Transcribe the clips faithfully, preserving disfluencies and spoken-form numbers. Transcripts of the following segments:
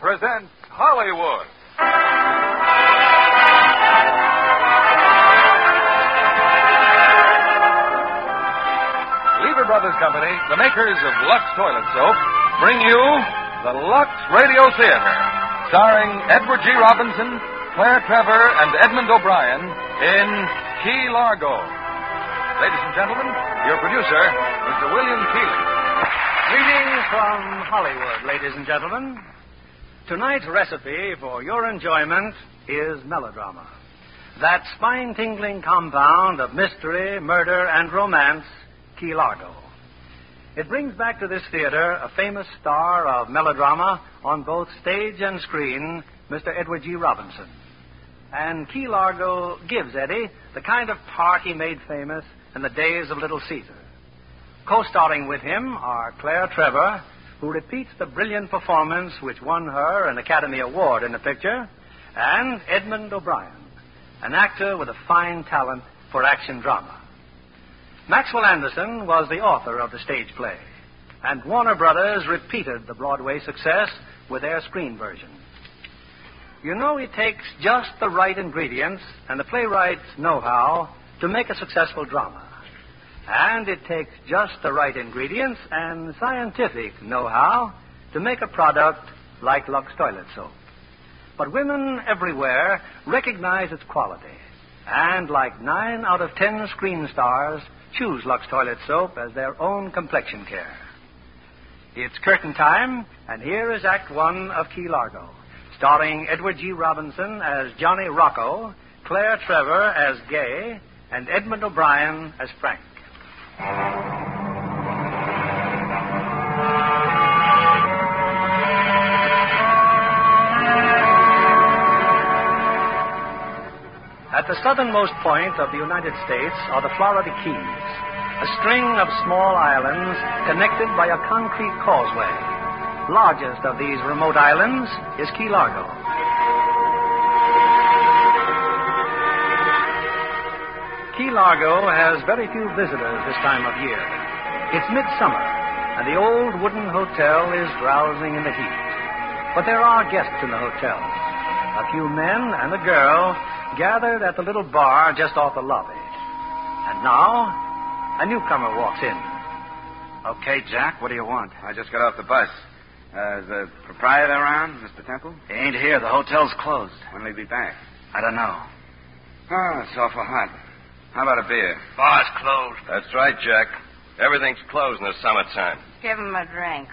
presents Hollywood. Lever Brothers Company, the makers of Lux Toilet Soap, bring you the Lux Radio Theater, starring Edward G. Robinson, Claire Trevor, and Edmund O'Brien in Key Largo. Ladies and gentlemen, your producer, Mister William Keighley. Greetings from Hollywood, ladies and gentlemen. Tonight's recipe for your enjoyment is melodrama. That spine-tingling compound of mystery, murder, and romance, Key Largo. It brings back to this theater a famous star of melodrama on both stage and screen, Mister Edward G. Robinson. And Key Largo gives Eddie the kind of part he made famous in the days of Little Caesar. Co-starring with him are Claire Trevor, who repeats the brilliant performance which won her an Academy Award in the picture, and Edmund O'Brien, an actor with a fine talent for action drama. Maxwell Anderson was the author of the stage play, and Warner Brothers repeated the Broadway success with their screen version. You know, it takes just the right ingredients and the playwright's know-how to make a successful drama. And it takes just the right ingredients and scientific know-how to make a product like Lux Toilet Soap. But women everywhere recognize its quality, and like nine out of ten screen stars, choose Lux Toilet Soap as their own complexion care. It's curtain time, and here is Act One of Key Largo, starring Edward G. Robinson as Johnny Rocco, Claire Trevor as Gay, and Edmund O'Brien as Frank. At the southernmost point of the United States are the Florida Keys, a string of small islands connected by a concrete causeway. Largest of these remote islands is Key Largo. Key Largo has very few visitors this time of year. It's midsummer, and the old wooden hotel is drowsing in the heat. But there are guests in the hotel. A few men and a girl gathered at the little bar just off the lobby. And now, a newcomer walks in. Okay, Jack, what do you want? I just got off the bus. Uh, is the proprietor around, Mister Temple? He ain't here. The hotel's closed. When will he be back? I don't know. Oh, it's awful hot. How about a beer? Bar's closed. That's right, Jack. Everything's closed in the summertime. Give him a drink.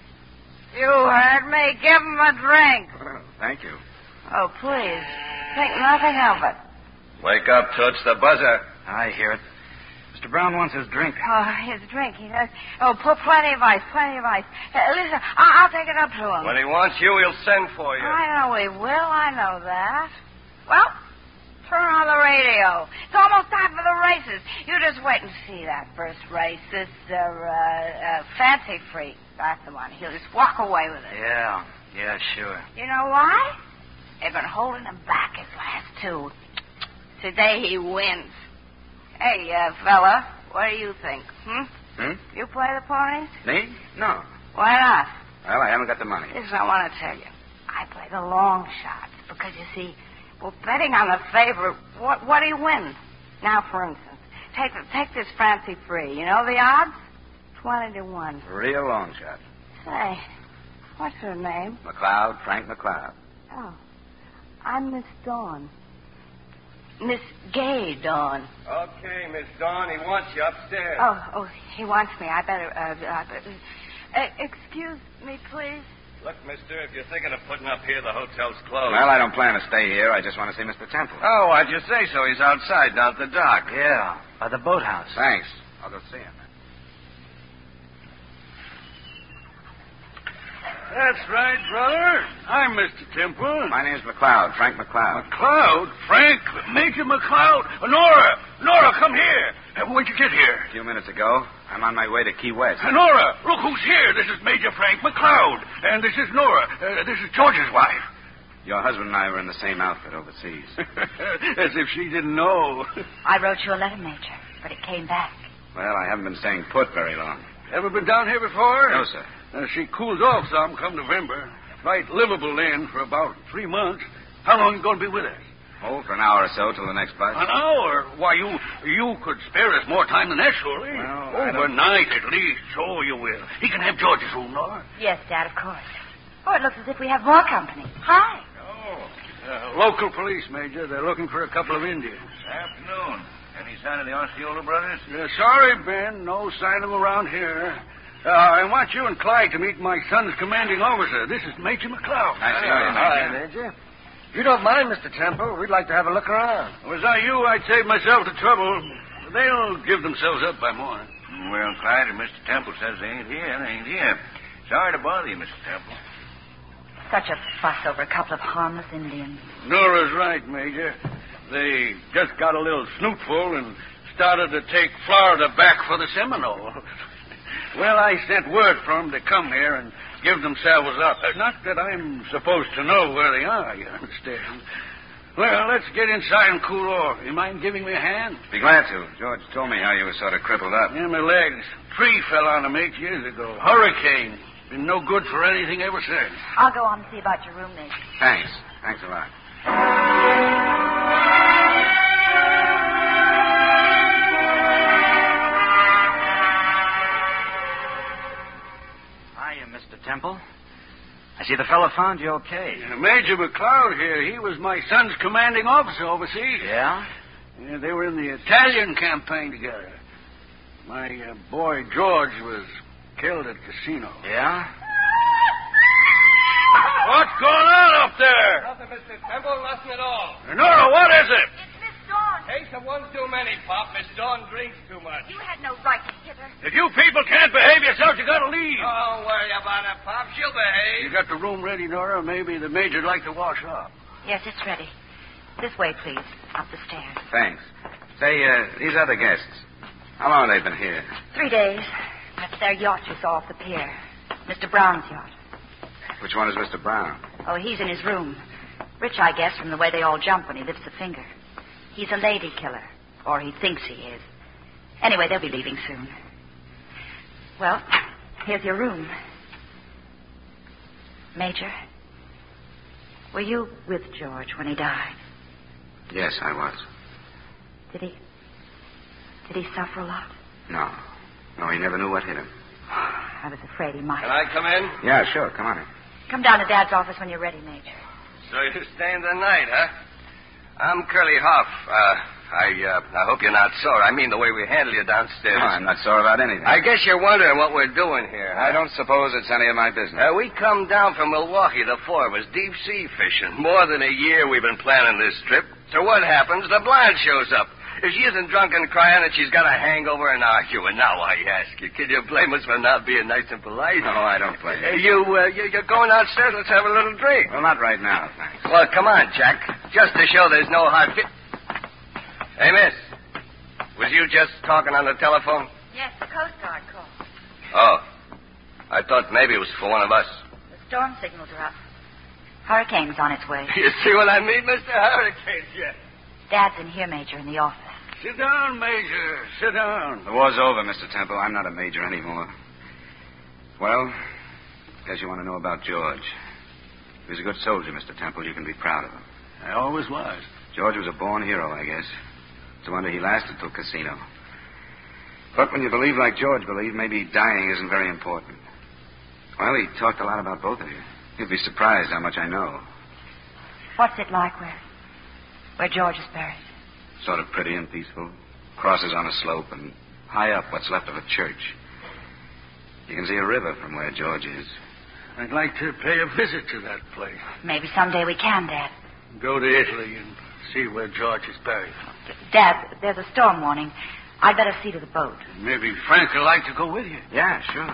You heard me. Give him a drink. Well, thank you. Oh, please. Think nothing of it. Wake up, Toots. The buzzer. I hear it. Mister Brown wants his drink. Oh, his drink. He does. Oh, put plenty of ice. Plenty of ice. Uh, listen, I- I'll take it up to him. When he wants you, he'll send for you. I know he will. I know that. Well, turn on the radio. It's almost time for the races. You just wait and see that first race. This uh, uh, uh, Fancy Free. That's the one. He'll just walk away with it. Yeah. Yeah, sure. You know why? They've been holding him back his last two. Today he wins. Hey, uh, fella, what do you think? Hmm? Hmm? You play the ponies? Me? No. Why not? Well, I haven't got the money. This is what I want to tell you. I play the long shots because, you see, well, betting on the favorite, what, what do you win? Now, for instance, take the, take this Fancy Free. You know the odds? Twenty to one. Real long shot. Say, what's her name? McLeod, Frank McLeod. Oh, I'm Miss Dawn. Miss Gay Dawn. Okay, Miss Dawn, he wants you upstairs. Oh, oh, he wants me. I better, uh, uh, uh excuse me, please. Look, mister, if you're thinking of putting up here, the hotel's closed. Well, I don't plan to stay here. I just want to see Mister Temple. Oh, why'd you say so? He's outside down at the dock. Yeah, by the boathouse. Thanks. I'll go see him. That's right, brother. I'm Mister Temple. My name's McLeod, Frank McLeod. McLeod? Frank? Major McLeod? Uh, Nora! Nora, come here. Uh, when'd you get here? A few minutes ago. I'm on my way to Key West. Uh, Nora, look who's here. This is Major Frank McLeod. And this is Nora. Uh, this is George's wife. Your husband and I were in the same outfit overseas. As if she didn't know. I wrote you a letter, Major, but it came back. Well, I haven't been staying put very long. Ever been down here before? No, sir. Uh, she cooled off some come November. right livable then for about three months. How long are you going to be with us? Oh, for an hour or so till the next bus. An hour? Why, you you could spare us more time than that, surely. Well, I Overnight, at least. So you will. He can have George's room, Nora. Yes, Dad, of course. Oh, it looks as if we have more company. Hi. Oh. Uh, local police, Major. They're looking for a couple of Indians. Afternoon. Any sign of the Osceola brothers? Uh, sorry, Ben. No sign of them around here. Uh, I want you and Clyde to meet my son's commanding officer. This is Major McLeod. Nice to know you, Hi, Major. Major. If you don't mind, Mister Temple, we'd like to have a look around. Was I you, I'd save myself the trouble. They'll give themselves up by morning. Well, Clyde, Mister Temple says they ain't here. They ain't here. Sorry to bother you, Mister Temple. Such a fuss over a couple of harmless Indians. Nora's right, Major. They just got a little snootful and started to take Florida back for the Seminole. Well, I sent word for them to come here and give themselves up. Not that I'm supposed to know where they are, you understand. Well, let's get inside and cool off. You mind giving me a hand? Be glad to. George told me how you were sort of crippled up. Yeah, my legs. Tree fell on them eight years ago. Hurricane. Been no good for anything ever since. I'll go on and see about your room, Major. Thanks. Thanks a lot. Hiya, Mister Temple. I see the fellow found you okay. Yeah, Major McLeod here. He was my son's commanding officer overseas. Yeah? Yeah, they were in the Italian campaign together. My uh, boy George was killed at Casino. Yeah? What's going on up there? Nothing, Mister Temple, nothing at all. Nora, what is it? It's Miss Dawn. Hey, someone's too many, Pop. Miss Dawn drinks too much. You had no right to hit her. If you people can't behave yourselves, you gotta leave. Don't worry about it, Pop. She'll behave. You got the room ready, Nora? Maybe the major'd like to wash up. Yes, it's ready. This way, please. Up the stairs. Thanks. Say, uh, these other guests, how long have they been here? Three days. That's their yacht you saw off the pier. Mister Brown's yacht. Which one is Mister Brown? Oh, he's in his room. Rich, I guess, from the way they all jump when he lifts a finger. He's a lady killer. Or he thinks he is. Anyway, they'll be leaving soon. Well, here's your room. Major, were you with George when he died? Yes, I was. Did he... Did he suffer a lot? No. No, he never knew what hit him. I was afraid he might. Can I come in? Yeah, sure. Come on in. Come down to Dad's office when you're ready, Major. So you're staying the night, huh? I'm Curly Hoff. Uh, I, uh, I hope you're not sore. I mean the way we handle you downstairs. No, I'm not sore about anything. I guess you're wondering what we're doing here. Huh? I don't suppose it's any of my business. Uh, we come down from Milwaukee, the four of us, deep sea fishing. More than a year we've been planning this trip. So what happens? The blind shows up. If she isn't drunk and crying that she's got a hangover and arguing. Now I ask you, can you blame us for not being nice and polite? No, I don't blame Uh, you. you, uh, you, you're going downstairs. Let's have a little drink. Well, not right now, thanks. Well, come on, Jack. Just to show there's no hard fit. Hey, miss. Was you just talking on the telephone? Yes, the Coast Guard called. Oh. I thought maybe it was for one of us. The storm signals are up. Hurricane's on its way. You see what I mean, Mister Hurricane? Yeah. Dad's in here, Major, in the office. Sit down, Major. Sit down. The war's over, Mister Temple. I'm not a major anymore. Well, guess you want to know about George. He was a good soldier, Mister Temple. You can be proud of him. I always was. George was a born hero, I guess. It's a wonder he lasted till Casino. But when you believe like George believed, maybe dying isn't very important. Well, he talked a lot about both of you. You'd be surprised how much I know. What's it like where, where George is buried? Sort of pretty and peaceful. Crosses on a slope, and high up what's left of a church. You can see a river from where George is. I'd like to pay a visit to that place. Maybe someday we can, Dad. Go to Italy and see where George is buried. Dad, there's a storm warning. I'd better see to the boat. Maybe Frank would like to go with you. Yeah, sure.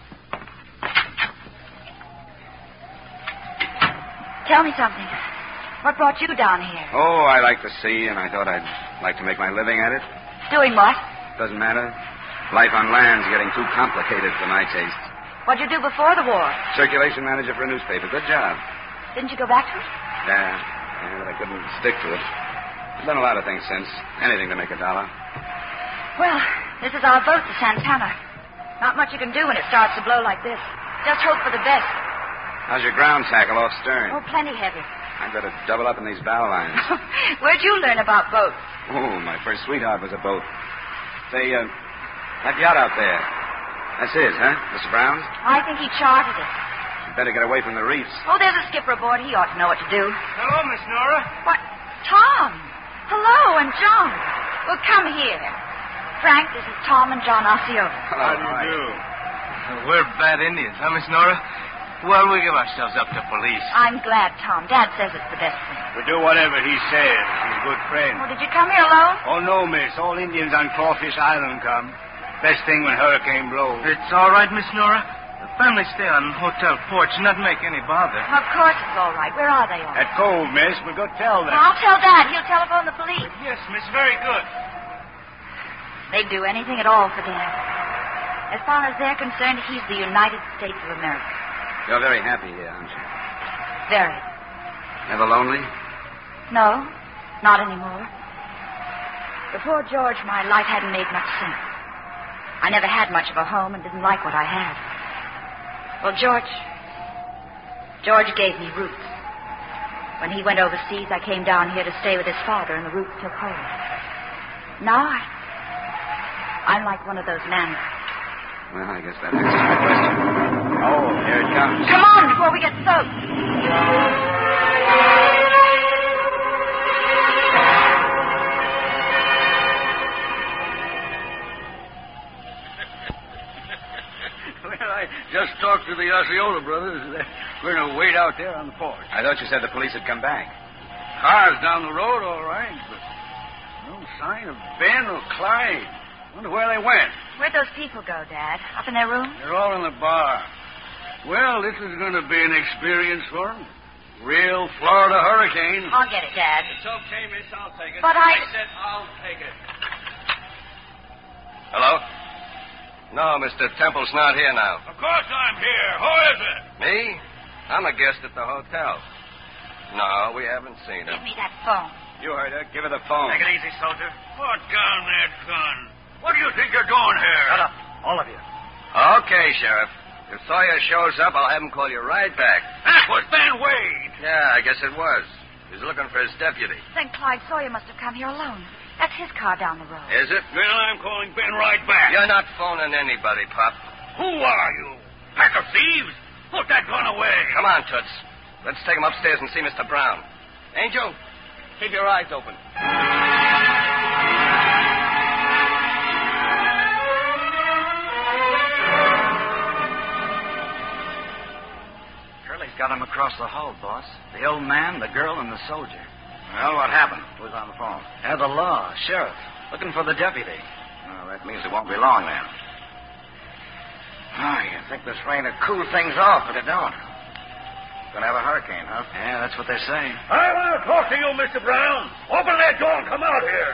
Tell me something. What brought you down here? Oh, I like the sea, and I thought I'd like to make my living at it. Doing what? Doesn't matter. Life on land's getting too complicated for my taste. What'd you do before the war? Circulation manager for a newspaper. Good job. Didn't you go back to it? Yeah, yeah, but I couldn't stick to it. I've done a lot of things since. Anything to make a dollar. Well, this is our boat to Santana. Not much you can do when it starts to blow like this. Just hope for the best. How's your ground tackle off stern? Oh, plenty heavy. I'd better double up in these bow lines. Where'd you learn about boats? Oh, my first sweetheart was a boat. Say, uh, that yacht out there. That's his, huh? Mister Brown's? I think he chartered it. You'd better get away from the reefs. Oh, there's a skipper aboard. He ought to know what to do. Hello, Miss Nora. What? Tom. Hello, and John. Well, come here. Frank, this is Tom and John Osceola. Hello, How do you Mike. do? We're bad Indians, huh, Miss Nora? Well, we give ourselves up to police. I'm glad, Tom. Dad says it's the best thing. We do whatever he says. He's a good friend. Oh, did you come here alone? Oh, no, miss. All Indians on Crawfish Island come. Best thing when hurricane blows. It's all right, Miss Nora. The family stay on hotel porch, not make any bother. Of course it's all right. Where are they all? At Cove, miss. We'll go tell them. Well, I'll tell Dad. He'll telephone the police. Yes, Miss, very good. They'd do anything at all for Dad. As far as they're concerned, he's the United States of America. You're very happy here, aren't you? Very. Never lonely? No, not anymore. Before George, my life hadn't made much sense. I never had much of a home and didn't like what I had. Well, George... George gave me roots. When he went overseas, I came down here to stay with his father, and the roots took hold. Now I... I'm like one of those men. Well, I guess that answers my question. Oh, here it comes. Come on, before we get soaked. Well, I just talked to the Osceola brothers. We're going to wait out there on the porch. I thought you said the police had come back. Car's down the road, all right, but no sign of Ben or Clyde. Wonder where they went. Where'd those people go, Dad? Up in their room? They're all in the bar. Well, this is going to be an experience for them. Real Florida hurricane. I'll get it, Dad. It's okay, miss. I'll take it. But I... I said I'll take it. Hello? No, Mister Temple's not here now. Of course I'm here. Who is it? Me? I'm a guest at the hotel. No, we haven't seen him. Give me that phone. You heard her. Give her the phone. Take it easy, soldier. Put down that gun. What do you think you're doing here? Shut up, all of you. Okay, Sheriff. If Sawyer shows up, I'll have him call you right back. That was Ben Wade. Yeah, I guess it was. He's looking for his deputy. Then Clyde Sawyer must have come here alone. That's his car down the road. Is it? Well, I'm calling Ben right back. You're not phoning anybody, Pop. Who are you? Pack of thieves? Put that gun away. Come on, Toots. Let's take him upstairs and see Mister Brown. Angel, keep your eyes open. Curly's got him across the hall, boss. The old man, the girl, and the soldier. Well, what happened? Who's on the phone? Yeah, the law, sheriff, looking for the deputy. Well, that means it won't be long then. Oh, you think this rain will cool things off, but it don't. Gonna have a hurricane, huh? Yeah, that's what they're saying. I want to talk to you, Mister Brown. Open that door and come out here.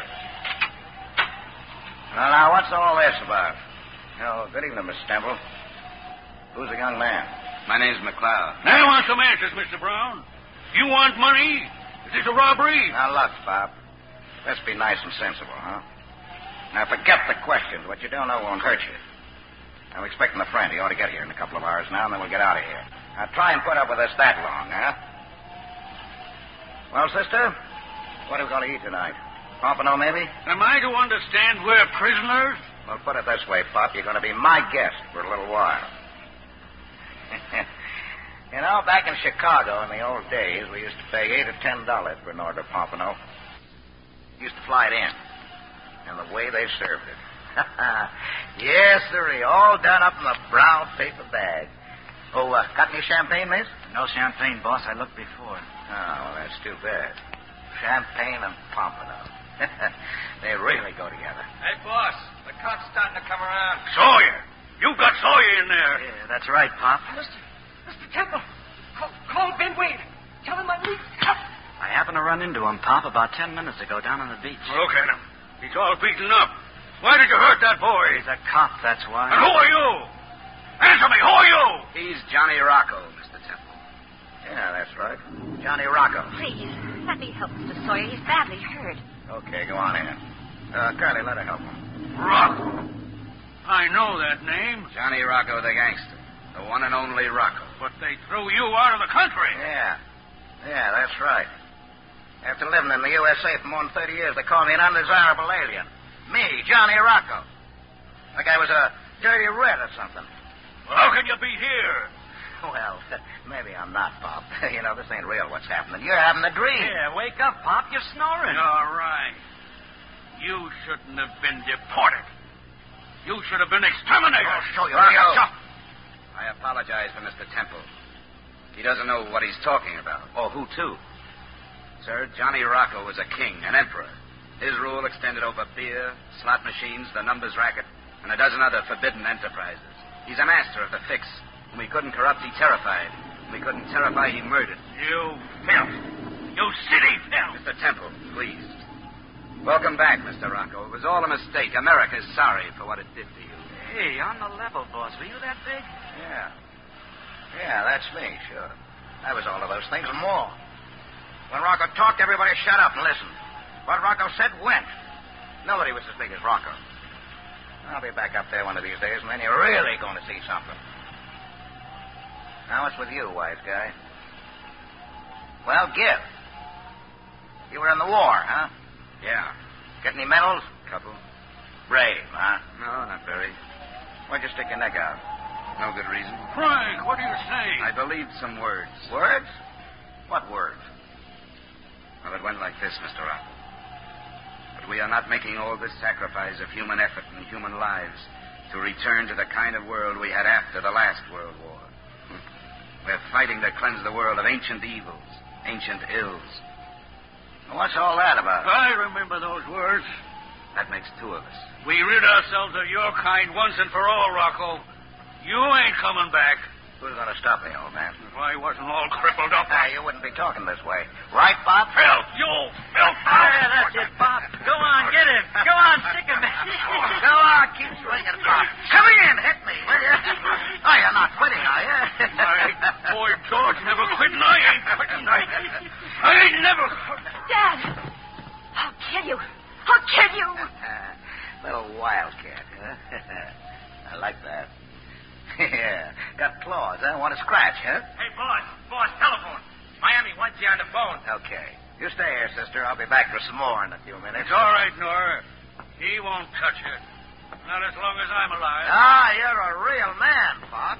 Well, now, what's all this about? Oh, good evening, Mister Temple. Who's the young man? My name's McLeod. Now, I want some answers, Mister Brown. You want money? Is this a robbery? Now, look, Bob. Let's be nice and sensible, huh? Now, forget the questions. What you don't know won't hurt you. I'm expecting a friend. He ought to get here in a couple of hours now, and then we'll get out of here. Now, try and put up with us that long, huh? Well, sister, what are we going to eat tonight? Pompano, maybe? Am I to understand we're prisoners? Well, put it this way, Pop. You're going to be my guest for a little while. You know, back in Chicago in the old days, we used to pay eight or ten dollars for an order of Pompano. Used to fly it in. And the way they served it. Yes, sirree. All done up in a brown paper bag. Oh, uh, got any champagne, miss? No champagne, boss. I looked before. Oh, well, that's too bad. Champagne and Pompano. They really go together. Hey, boss, the cop's starting to come around. Sawyer. You got Sawyer in there. Yeah, that's right, Pop. Mister Mister Temple, call, call Ben Wade. Tell him I need help. I happened to run into him, Pop, about ten minutes ago down on the beach. Look at him. He's all beaten up. Why did you hurt that boy? He's a cop, that's why. And who are you? Answer me, who are you? He's Johnny Rocco, Mister Temple. Yeah, that's right. Johnny Rocco. Please, let me help Mister Sawyer. He's badly hurt. Okay, go on in. Uh, Curly, let her help him. Rocco. I know that name. Johnny Rocco, the gangster. The one and only Rocco. but they threw you out of the country. Yeah. Yeah, that's right. After living in the U S A for more than thirty years, they called me an undesirable alien. Me, Johnny Rocco. Like I was a dirty red or something. Well, how can you be here? Well, maybe I'm not, Pop. You know, this ain't real what's happening. You're having a dream. Yeah, wake up, Pop. You're snoring. All right. You shouldn't have been deported. You should have been exterminated. I'll show you. Rocco. I apologize for Mister Temple. He doesn't know what he's talking about. Oh, who to? Sir, Johnny Rocco was a king, an emperor. His rule extended over beer, slot machines, the numbers racket, and a dozen other forbidden enterprises. He's a master of the fix. When we couldn't corrupt, he terrified. When we couldn't terrify, he murdered. You filth. You city filth. Mister Temple, please. Welcome back, Mister Rocco. It was all a mistake. America's sorry for what it did to you. Hey, on the level, boss. Were you that big? Yeah. Yeah, that's me, sure. I was all of those things and more. When Rocco talked, everybody shut up and listened. What Rocco said went. Nobody was as big as Rocco. I'll be back up there one of these days, and then you're really going to see something. Now, what's with you, wise guy? Well, give. You were in the war, huh? Yeah. Get any medals? Couple. Brave, huh? No, not very. Why'd you stick your neck out? No good reason. Frank, what are you saying? I believed some words. Words? What words? Well, it went like this, Mister Rocco. But we are not making all this sacrifice of human effort and human lives to return to the kind of world we had after the last World War. We're fighting to cleanse the world of ancient evils, ancient ills. What's all that about? I remember those words. That makes two of us. We rid ourselves of your kind once and for all, Rocco. You ain't coming back. Who's going to stop me, old man? If I wasn't all crippled up... Ah, you wouldn't be talking this way. Right, Bob? Filth! You filth! Yeah, that's it, Pop. Go on, get him. Go on, stick him. Go on, keep swinging, Bob. Come in, hit me, will you? Oh, you're not quitting, are you? My boy George never quit, and I ain't quitting. I, I ain't never... Dad! I'll kill you. I'll kill you. Little wildcat, huh? I like that. Yeah. Got claws, huh? Want to scratch, huh? Hey, boss. Boss, telephone. Miami wants you on the phone. Okay. You stay here, sister. I'll be back for some more in a few minutes. It's all right, Nora. He won't touch you. Not as long as I'm alive. Ah, you're a real man, Pop.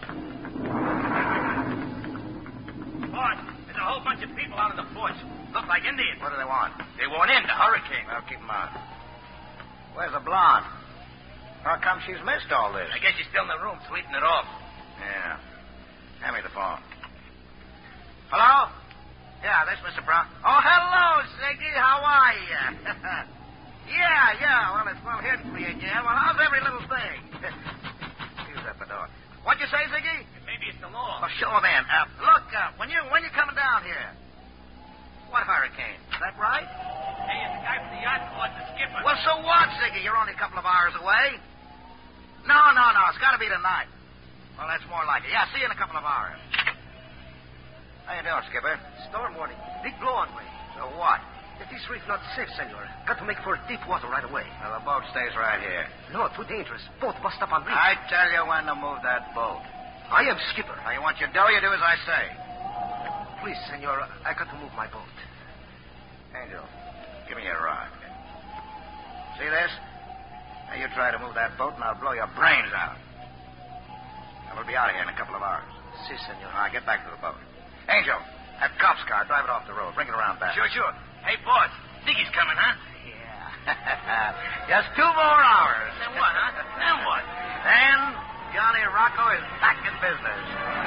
Boss, there's a whole bunch of people out of the forts. Look like Indians. What do they want? They want in the hurricane. Well, keep them out. Where's the blonde? How come she's missed all this? I guess she's still in the room sleeping it off. Yeah. Hand me the phone. Hello? Yeah, this Mister Brown. Oh, hello, Ziggy. How are you? yeah, yeah. Well, it's well hidden for you again. Well, how's every little thing? Use that the door. What'd you say, Ziggy? Maybe it's the law. Oh, show him in. Uh, look, uh, when you when you coming down here? What hurricane? Is that right? Hey, it's the guy from the yacht club, the skipper. Well, so what, Ziggy? You're only a couple of hours away. No, no, no. It's got to be tonight. Well, that's more like it. Yeah, see you in a couple of hours. How you doing, Skipper? Storm warning. Big blow on way. So what? If this reef not safe, senor, got to make for deep water right away. Well, the boat stays right here. No, too dangerous. Boat bust up on reef. I tell you when to move that boat. I am skipper. Now, you want your dough, you do as I say. Please, senor, I got to move my boat. Angel, give me your rod. See this? Now, you try to move that boat, and I'll blow your brains out. And we'll be out of here in a couple of hours. Si, senor. Now, get back to the boat. Angel, that cop's car, drive it off the road. Bring it around back. Sure, sure. Hey, boss, Ziggy's coming, huh? Yeah. Just two more hours. Then what, huh? Then what? Then Johnny Rocco is back in business.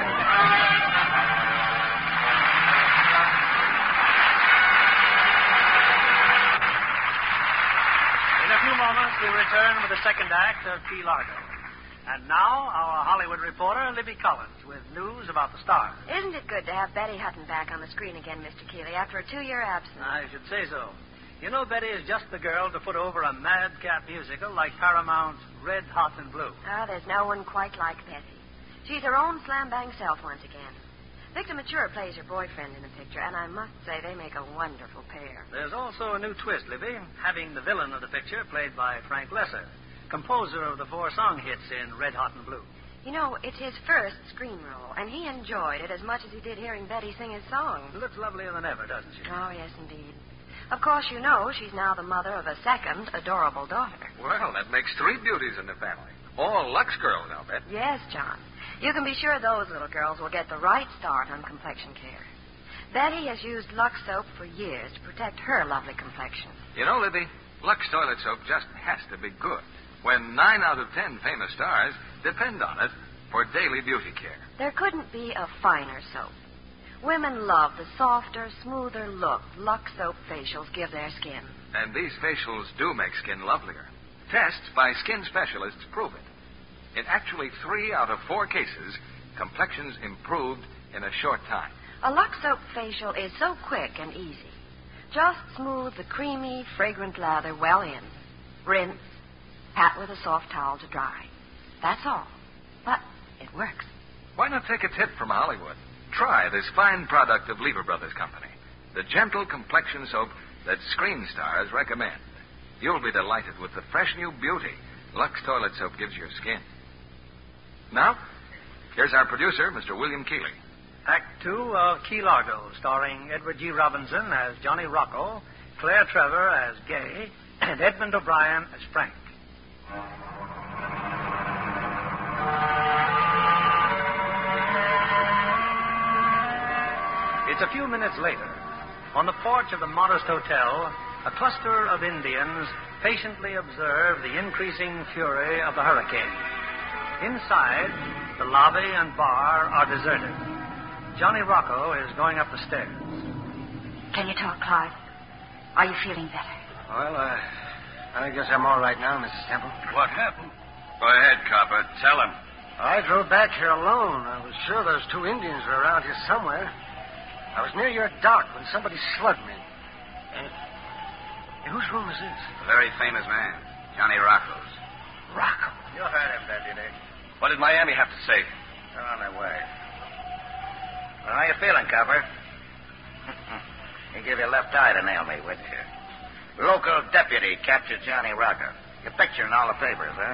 In a few moments, we return with the second act of Key Largo. And now, our Hollywood reporter, Libby Collins, with news about the stars. Isn't it good to have Betty Hutton back on the screen again, Mister Keeley, after a two-year absence? I should say so. You know, Betty is just the girl to put over a madcap musical like Paramount's Red Hot and Blue. Ah, there's no one quite like Betty. She's her own slam-bang self once again. Victor Mature plays her boyfriend in the picture, and I must say they make a wonderful pair. There's also a new twist, Libby, having the villain of the picture played by Frank Lesser, composer of the four song hits in Red Hot and Blue. You know, it's his first screen role, and he enjoyed it as much as he did hearing Betty sing his song. Looks lovelier than ever, doesn't she? Oh, yes, indeed. Of course, you know she's now the mother of a second adorable daughter. Well, that makes three beauties in the family. All Lux girls, I'll bet. Yes, John. You can be sure those little girls will get the right start on complexion care. Betty has used Lux soap for years to protect her lovely complexion. You know, Libby, Lux toilet soap just has to be good. When nine out of ten famous stars depend on it for daily beauty care. There couldn't be a finer soap. Women love the softer, smoother look Lux soap facials give their skin. And these facials do make skin lovelier. Tests by skin specialists prove it. In actually three out of four cases, complexions improved in a short time. A Lux soap facial is so quick and easy. Just smooth the creamy, fragrant lather well in. Rinse, pat with a soft towel to dry. That's all. But it works. Why not take a tip from Hollywood? Try this fine product of Lever Brothers Company, the gentle complexion soap that screen stars recommend. You'll be delighted with the fresh new beauty Lux toilet soap gives your skin. Now, here's our producer, Mister William Keeley. Act two of Key Largo, starring Edward G. Robinson as Johnny Rocco, Claire Trevor as Gay, and Edmund O'Brien as Frank. It's a few minutes later. On the porch of the modest hotel, a cluster of Indians patiently observe the increasing fury of the hurricane. Inside, the lobby and bar are deserted. Johnny Rocco is going up the stairs. Can you talk, Clyde? Are you feeling better? Well, uh, I guess I'm all right now, Missus Temple. What happened? Go ahead, Copper. Tell him. I drove back here alone. I was sure those two Indians were around here somewhere. I was near your dock when somebody slugged me. And, and whose room is this? A very famous man, Johnny Rocco's. Rocco? You heard him, deputy. What did Miami have to say? They're on their way. Well, how you feeling, Copper? You give your left eye to nail me, would you? Local deputy captured Johnny Rocco. Your picture in all the papers, huh?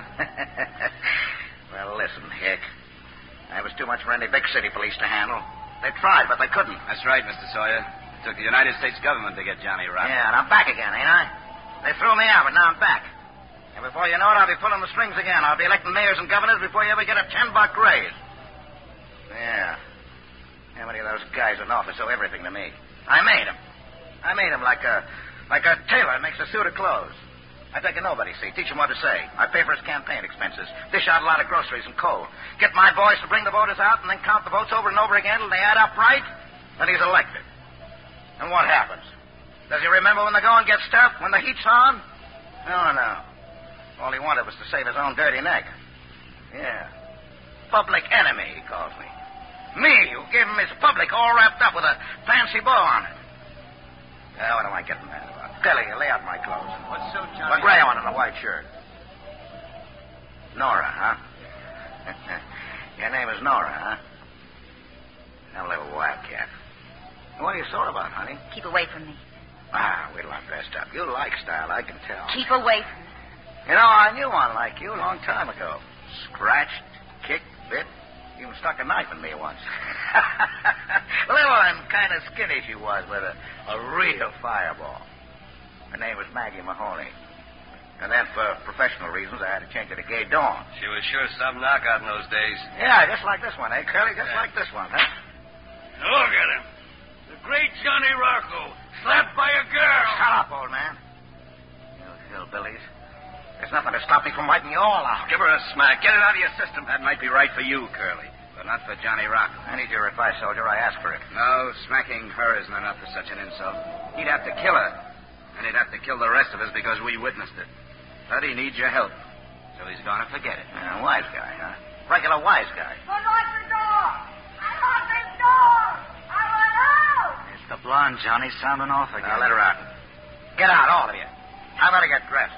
Well, listen, Hick. That was too much for any big city police to handle. They tried, but they couldn't. That's right, Mister Sawyer. It took the United States government to get Johnny Rocco. Yeah, and I'm back again, ain't I? They threw me out, but now I'm back. And before you know it, I'll be pulling the strings again. I'll be electing mayors and governors before you ever get a ten-buck raise. Yeah. How many of those guys in office owe everything to me? I made them. I made them like a like a tailor makes a suit of clothes. I take a nobody seat, teach him what to say. I pay for his campaign expenses, dish out a lot of groceries and coal. Get my boys to bring the voters out and then count the votes over and over again till they add up right, then he's elected. And what happens? Does he remember when the going gets tough, when the heat's on? No, no. All he wanted was to save his own dirty neck. Yeah. Public enemy, he calls me. Me, who gave him his public all wrapped up with a fancy bow on it. Yeah, what am I getting mad about? Kelly, lay out my clothes. What's so, Johnny? What gray one and a white shirt? Nora, huh? Your name is Nora, huh? Now, little wildcat. What are you sore about, honey? Keep away from me. Ah, we're a lot dressed up. You like style, I can tell. Keep away from me. You know, I knew one like you a long time ago. Scratched, kicked, bit, even stuck a knife in me once. Little and kind of skinny she was, with a, a real fireball. Her name was Maggie Mahoney. And then, for professional reasons, I had to change it to Gay Dawn. She was sure some knockout in those days. Yeah, just like this one, eh, Curly? Just yeah. like this one, huh? Look at him. The great Johnny Rocco, slapped by a girl. Shut up, old man. You hillbillies. There's nothing to stop me from wiping you all out. Give her a smack. Get it out of your system. That might be right for you, Curly, but not for Johnny Rocco. I need your advice, soldier. I asked for it. No, smacking her isn't enough for such an insult. He'd have to kill her. And he'd have to kill the rest of us because we witnessed it. But he needs your help. So he's going to forget it. Yeah, wise guy, huh? Regular wise guy. Unlock the door! Unlock the door! I want out! It's the blonde, Johnny, sounding off again. Now, let her out. Get out, all of you. How about I get dressed?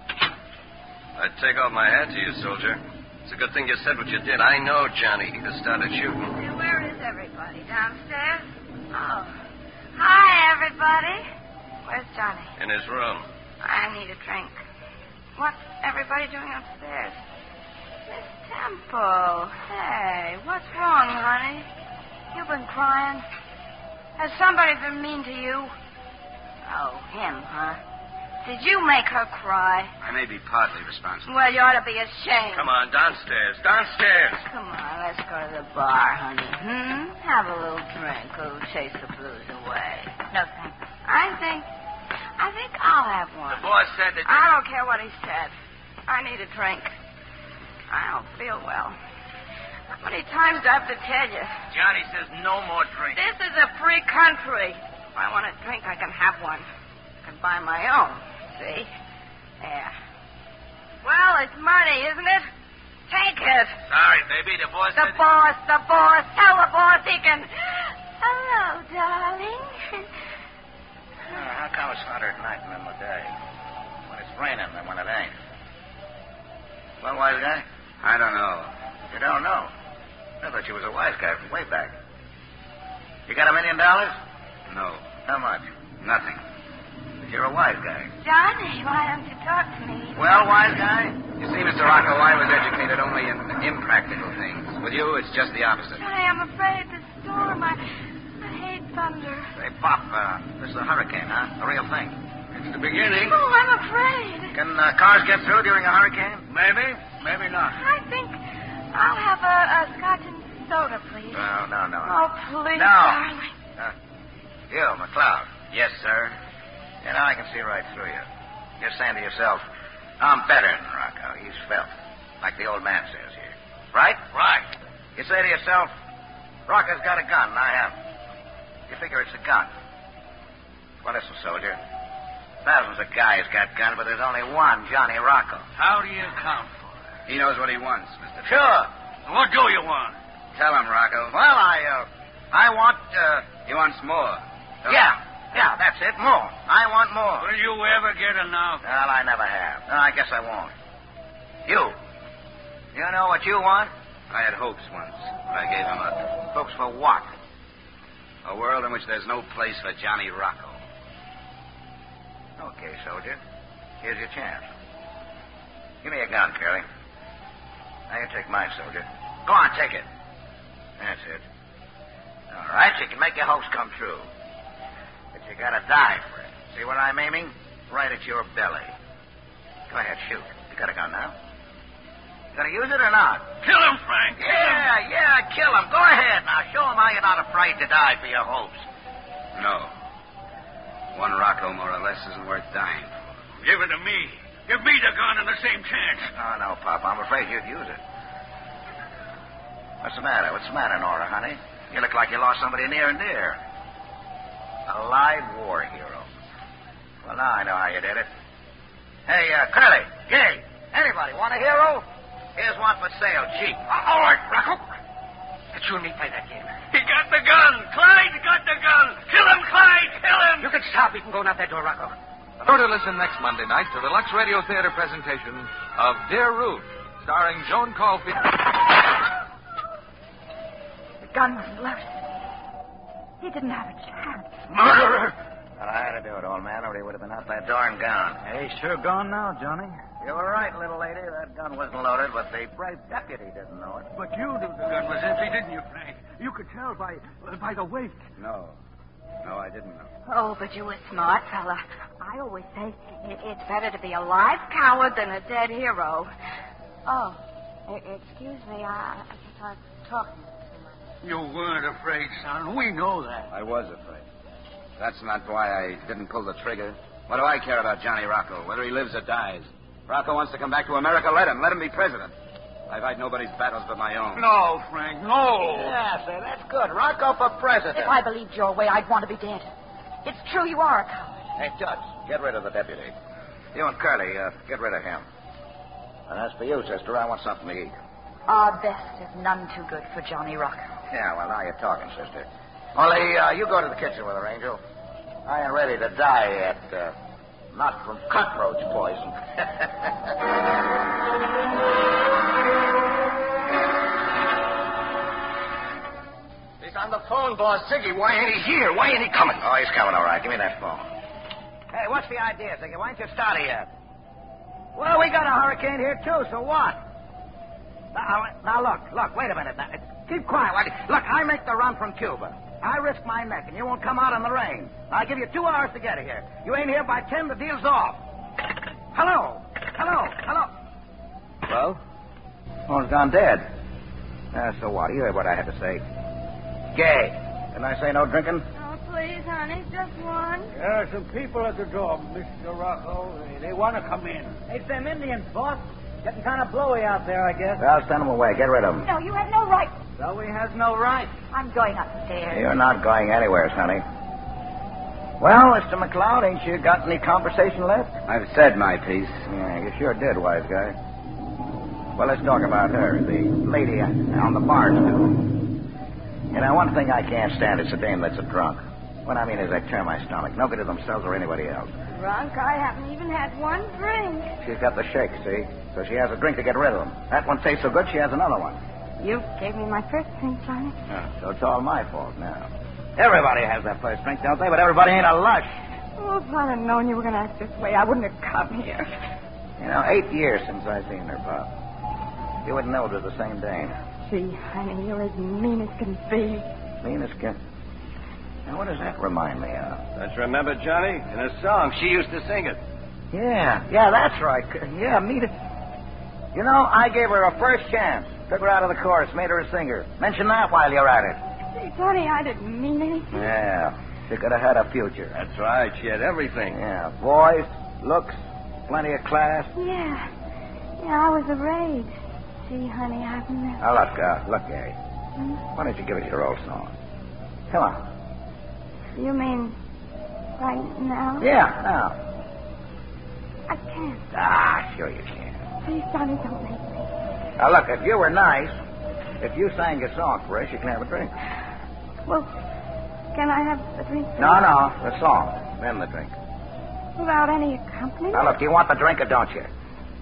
I'd take off my hat to you, soldier. It's a good thing you said what you did. I know Johnny. He'd have started shooting. Hey, where is everybody? Downstairs? Oh. Hi, everybody. Where's Johnny? In his room. I need a drink. What's everybody doing upstairs? Miss Temple. Hey, what's wrong, honey? You've been crying. Has somebody been mean to you? Oh, him, huh? Did you make her cry? I may be partly responsible. Well, you ought to be ashamed. Come on, downstairs. Downstairs. Come on, let's go to the bar, honey. Hmm? Have a little drink. It'll chase the blues away. No, thanks. I think... I think I'll have one. The boss said that... I don't care what he said. I need a drink. I don't feel well. How many times do I have to tell you? Johnny says no more drink. This is a free country. If I want a drink, I can have one. I can buy my own. See? There. Well, it's money, isn't it? Take it. Sorry, baby. The boss The said... boss, the boss. Tell the boss he can... Hello, darling. Uh, how come it's hotter at night than in the day? When it's raining than when it ain't? Well, wise guy? I don't know. You don't know? I thought you was a wise guy from way back. You got a million dollars? No. How much? Nothing. You're a wise guy. Johnny, why don't you talk to me? Well, wise guy? You see, Mister Rocco, I was educated only in impractical things. With you, it's just the opposite. Johnny, I'm afraid of the storm. I, I hate thunder. Say, Pop, uh, this is a hurricane, huh? A real thing. It's the beginning. Oh, I'm afraid. Can uh, cars get through during a hurricane? Maybe, maybe not. I think I'll have a, a scotch and soda, please. No, no, no. Oh, please, No. darling. Uh, you, McLeod. Yes, sir. You know, I can see right through you. You're saying to yourself, I'm better than Rocco. He's felt. Like the old man says here. Right? Right. You say to yourself, Rocco's got a gun, and I haven't. You figure it's a gun. Well, listen, soldier. Thousands of guys got guns, but there's only one Johnny Rocco. How do you account for it? He knows what he wants, Mister Sure. What do you want? Tell him, Rocco. Well, I, uh, I want, uh... He wants more. Don't Yeah. Yeah, that's it. More. I want more. Will you ever get enough? Well, I never have. No, I guess I won't. You. You know what you want? I had hopes once, but I gave him up. Hopes for what? A world in which there's no place for Johnny Rocco. Okay, soldier. Here's your chance. Give me a gun, Curly. Now you take mine, soldier. Go on, take it. That's it. All right, you can make your hopes come true. But you gotta die for it. See where I'm aiming? Right at your belly. Go ahead, shoot. You got a gun now? You gonna use it or not? Kill him, Frank. Kill yeah, him. yeah, kill him. Go ahead now. Show him how you're not afraid to die for your hopes. No. One Rocco, more or less, isn't worth dying for. Give it to me. Give me the gun and the same chance. Oh, no, Pop. I'm afraid you'd use it. What's the matter? What's the matter, Nora, honey? You look like you lost somebody near and dear. A live war hero. Well, now I know how you did it. Hey, uh, Curly, Gay, anybody want a hero? Here's one for sale, cheap. Uh, all right, Rocco. Let you and me play that game. He got the gun. Clyde got the gun. Kill him, Clyde. Kill him. You can stop. You can go out that door, Rocco. Be sure to listen next Monday night to the Lux Radio Theater presentation of Dear Ruth, starring Joan Caulfield. The gun wasn't loaded. He didn't have a chance. Murderer! Well, I had to do it, old man, or he would have been out that door and gone. Hey, he's sure gone now, Johnny. You were right, little lady. That gun wasn't loaded, but the brave deputy didn't know it. But you knew the gun was empty, didn't you, Frank? You could tell by by the weight. No. No, I didn't know. Oh, but you were smart, fella. I always say it, it's better to be a live coward than a dead hero. Oh, e- excuse me. I, I guess I'm talking too much. You weren't afraid, son. We know that. I was afraid. That's not why I didn't pull the trigger. What do I care about Johnny Rocco, whether he lives or dies? Rocco wants to come back to America. Let him. Let him be president. I fight nobody's battles but my own. No, Frank, no. Yeah, sir, that's good. Rocco for president. If I believed your way, I'd want to be dead. It's true you are a coward. Hey, Judge, get rid of the deputy. You and Curly, uh, get rid of him. And as for you, sister, I want something to eat. Our best is none too good for Johnny Rocco. Yeah, well, now you're talking, sister. Only, uh, you go to the kitchen with her, Angel. I ain't ready to die yet. Uh, not from cockroach poison. He's on the phone, boss. Ziggy, why ain't he here? Why ain't he coming? Oh, he's coming, all right. Give me that phone. Hey, what's the idea, Ziggy? Why ain't you started yet? Well, we got a hurricane here, too, so what? Now, now look, look, wait a minute. Now, keep quiet. Look, I make the run from Cuba. I risk my neck, and you won't come out in the rain. I give you two hours to get here. You ain't here by ten, the deal's off. Hello. Hello. Hello. Well? Phone's gone dead. Uh, so what? You heard what I had to say. Gay. Didn't I say no drinking? Oh, please, honey, just one. There are some people at the door, Mister Rocco. They, they want to come in. Hey, them Indians, boss. Getting kind of blowy out there, I guess. Well, send them away. Get rid of them. No, you have no right. Zoe has no right. I'm going upstairs. You're not going anywhere, Sonny. Well, Mister McLeod, ain't you got any conversation left? I've said my piece. Yeah, you sure did, wise guy. Well, let's talk about her, the lady on the bar stool. You know, one thing I can't stand is a dame that's a drunk. What I mean is they turn my stomach. No good to themselves or anybody else. Drunk? I haven't even had one drink. She's got the shake, see? So she has a drink to get rid of them. That one tastes so good, she has another one. You gave me my first drink, Johnny. Oh, so it's all my fault now. Everybody has that first drink, don't they? But everybody ain't a lush. Oh, if I'd have known you were going to act this way, I wouldn't have come here. You know, eight years since I seen her, Bob. You wouldn't know it was the same dame. Gee, honey, you're as mean as can be. Mean as can... Now, what does that remind me of? Let's remember, Johnny, in a song. She used to sing it. Yeah, yeah, that's right. Yeah, meet it. You know, I gave her a first chance. Took her out of the chorus, made her a singer. Mention that while you're at it. Gee, Johnny, I didn't mean anything. Yeah, she could have had a future. That's right. She had everything. Yeah, voice, looks, plenty of class. Yeah. Yeah, I was of age. Gee, honey, I've never... Now, look, uh, look, Gary. Hmm? Why don't you give us your old song? Come on. You mean right now? Yeah, now. I can't. Ah, sure you can. Please, Johnny, don't make me. Now, look, if you were nice, if you sang your song for us, you can have a drink. Well, can I have a drink? No, no, the song, then the drink. Without any accompaniment? Now, look, do you want the drink or don't you?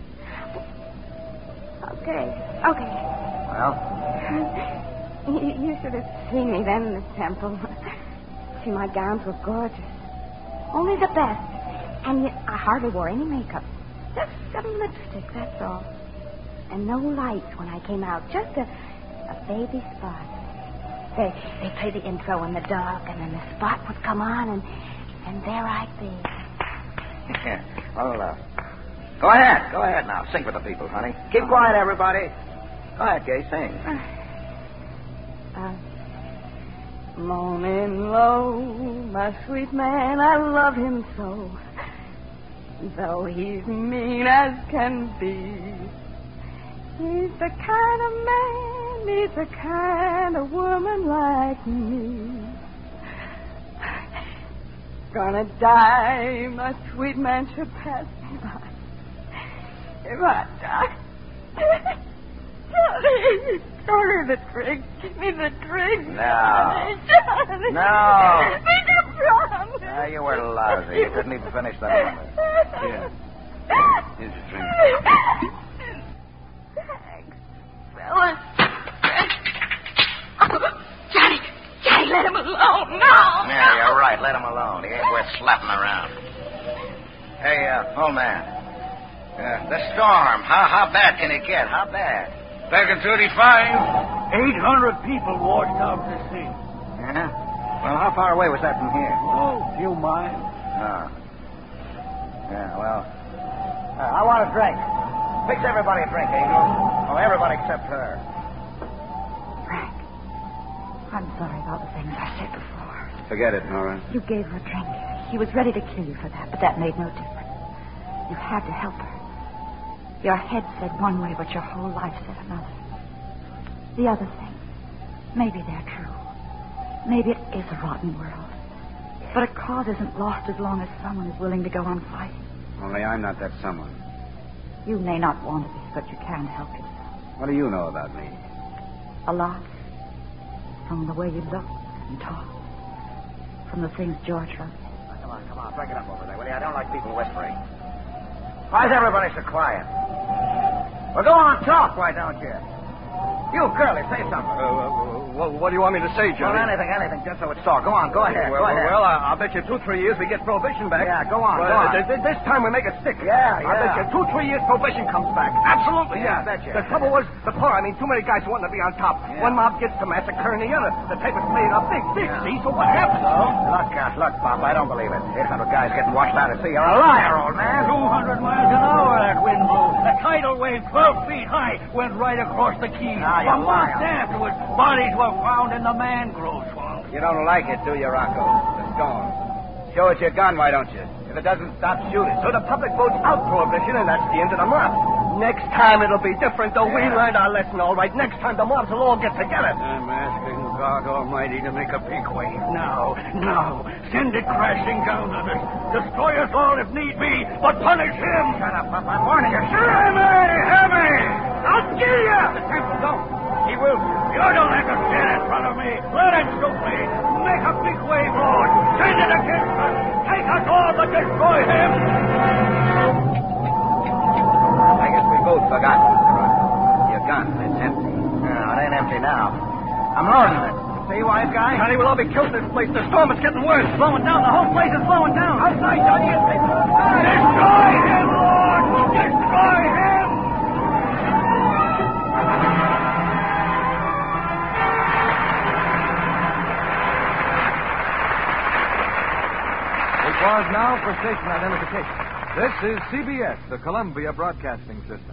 Okay, okay. Well? You, you should have seen me then in the temple. See, my gowns were gorgeous. Only the best. And yet I hardly wore any makeup. Just some lipstick, that's all. And no lights when I came out. Just a, a baby spot. They they play the intro in the dark, and then the spot would come on, and and there I'd be. Yeah. Well, uh, go ahead. Go ahead now. Sing for the people, honey. Keep quiet, everybody. Go ahead, Gay. Sing. Uh, moaning low, my sweet man, I love him so. Though he's mean as can be, he's the kind of man, he's the kind of woman like me. Gonna die, my sweet man should pass me by. If I die, Johnny, order the drink. Give me the drink. No. Johnny. No. Make a promise. Ah, you were lousy. You couldn't even finish that number. Here. Here's your drink. Thanks, fellas. Oh, Johnny, Johnny, let him alone. No. Yeah, you're right. Let him alone. He ain't worth slapping around. Hey, uh, old man. Uh, the storm. How how bad can it get? How bad? Back in thirty-five, eight hundred people washed out to sea. Yeah? Well, how far away was that from here? Oh, a few miles. Oh. Yeah, well, uh, I want a drink. Fix everybody a drink, Angel. Oh, everybody except her. Frank, I'm sorry about the things I said before. Forget it, Nora. You gave her a drink. He was ready to kill you for that, but that made no difference. You had to help her. Your head said one way, but your whole life said another. The other things, maybe they're true. Maybe it is a rotten world. But a cause isn't lost as long as someone is willing to go on fighting. Only I'm not that someone. You may not want to be, but you can help yourself. What do you know about me? A lot. From the way you look and talk. From the things George wrote. Come on, come on. Break it up over there, will you? I don't like people whispering. Why's everybody so quiet? Well, go on, talk, why don't you? You, girlie, say something. Uh, well, what do you want me to say, Well, Johnny? anything, anything, just so it's saw. Go on, go ahead, Well, go ahead. well, I- I'll bet you two, three years we get prohibition back. Yeah, go on, Well, go on. th- th- this time we make it stick. Yeah, I bet yeah. you two, three years prohibition comes back. Absolutely, Yeah, yeah. I bet you. The trouble was the poor. I mean, too many guys wanting to be on top. Yeah. One mob gets to massacring the other. The papers play it up big, big, Yeah. see? So what happens? Look, uh, look, Pop, I don't believe it. eight hundred guys getting washed out at sea. You're a liar, old man. two hundred miles an hour that wind blew. The tidal wave, twelve feet high, went right across the key. Now you're A month lying. afterwards, bodies were found in the mangrove swamp. You don't like it, do you, Rocco? The storm. Show us your gun, why don't you? If it doesn't stop, shoot it. So the public votes out prohibition, and that's the end of the mob. Next time it'll be different, though. We Yeah. learned our lesson all right. Next time the mobs will all get together. I'm asking God Almighty to make a big wave now, now. Send it crashing down on us. Destroy us all if need be, but punish him. Shut up, Pop. I'm warning you. Shut up. Hammy, Hammy! I'll kill you! The temple don't. He will. You don't have to stand in front of me. Let him shoot me. Make a big wave, Lord. Send it against us. Take us all, but destroy him. I guess we both forgot, Mister Rocco. Your gun, it's empty. No, it ain't empty now. I'm loading it. See, wise guy? Johnny, we'll all be killed in this place. The storm is getting worse. Slowing down. The whole place is slowing down. Outside, Johnny. It's Destroy him, Lord. Destroy him. We pause now for station identification. This is C B S, the Columbia Broadcasting System.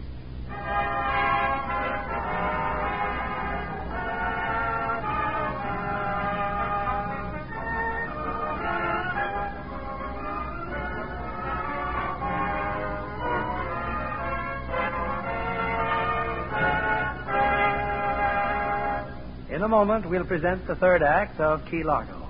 In a moment, we'll present the third act of Key Largo.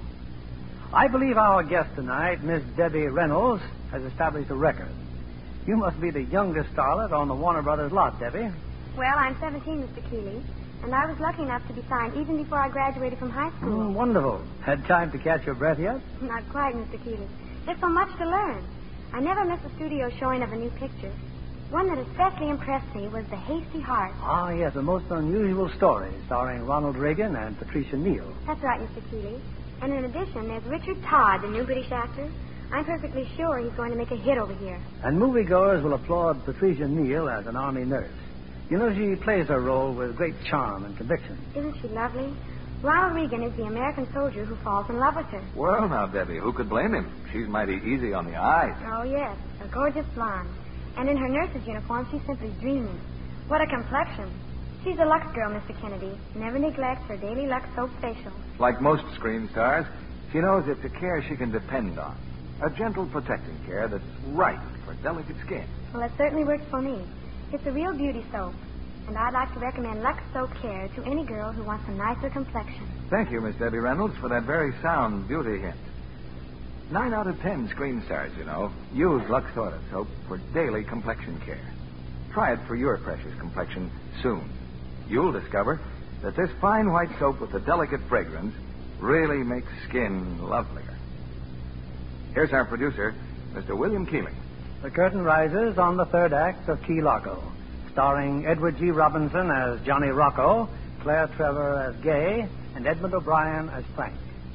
I believe our guest tonight, Miss Debbie Reynolds, has established a record. You must be the youngest starlet on the Warner Brothers lot, Debbie. Well, I'm seventeen, Mister Keeley, and I was lucky enough to be signed even before I graduated from high school. Mm, wonderful. Had time to catch your breath yet? Not quite, Mister Keeley. There's so much to learn. I never missed a studio showing of a new picture. One that especially impressed me was The Hasty Heart. Ah, yes, a most unusual story starring Ronald Reagan and Patricia Neal. That's right, Mister Keeley. And in addition, there's Richard Todd, the new British actor. I'm perfectly sure he's going to make a hit over here. And moviegoers will applaud Patricia Neal as an army nurse. You know, she plays her role with great charm and conviction. Isn't she lovely? Ronald Reagan is the American soldier who falls in love with her. Well, now, Debbie, who could blame him? She's mighty easy on the eyes. Oh, yes, a gorgeous blonde. And in her nurse's uniform, she's simply dreamy. What a complexion. She's a Lux girl, Mister Kennedy. Never neglects her daily Lux soap facial. Like most screen stars, she knows it's a care she can depend on. A gentle, protecting care that's right for delicate skin. Well, it certainly works for me. It's a real beauty soap. And I'd like to recommend Lux Soap Care to any girl who wants a nicer complexion. Thank you, Miss Debbie Reynolds, for that very sound beauty hint. Nine out of ten screen stars, you know, use Lux Toilet Soap for daily complexion care. Try it for your precious complexion soon. You'll discover that this fine white soap with the delicate fragrance really makes skin lovelier. Here's our producer, Mister William Keeling. The curtain rises on the third act of Key Largo, starring Edward G. Robinson as Johnny Rocco, Claire Trevor as Gay, and Edmund O'Brien as Frank.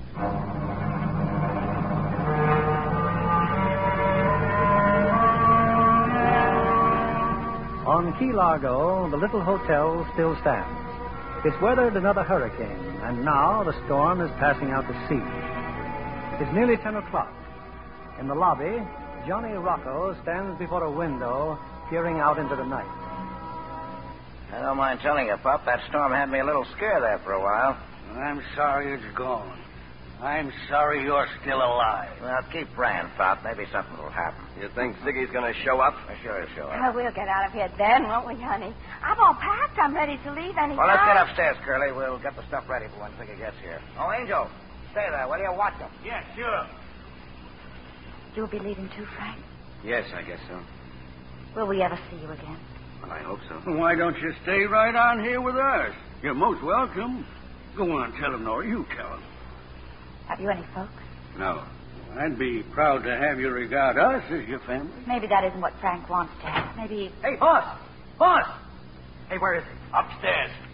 On Key Largo, the little hotel still stands. It's weathered another hurricane, and now the storm is passing out to sea. It's nearly ten o'clock. In the lobby, Johnny Rocco stands before a window, peering out into the night. I don't mind telling you, Pop, that storm had me a little scared there for a while. I'm sorry it's gone. I'm sorry you're still alive. Well, keep praying, Pop. Maybe something will happen. You think Ziggy's going to show up? I sure he'll show up. Oh, we'll get out of here then, won't we, honey? I'm all packed. I'm ready to leave any Well, let's time. get upstairs, Curly. We'll get the stuff ready for when Ziggy gets here. Oh, Angel, stay there, will you? Watch him. Yeah, sure. You'll be leaving too, Frank? Yes, I guess so. Will we ever see you again? Well, I hope so. Why don't you stay right on here with us? You're most welcome. Go on, tell him, Nora. You tell him. Have you any folks? No. I'd be proud to have you regard us as your family. Maybe that isn't what Frank wants to have. Maybe... Hey, boss! Boss! Hey, where is he? Upstairs.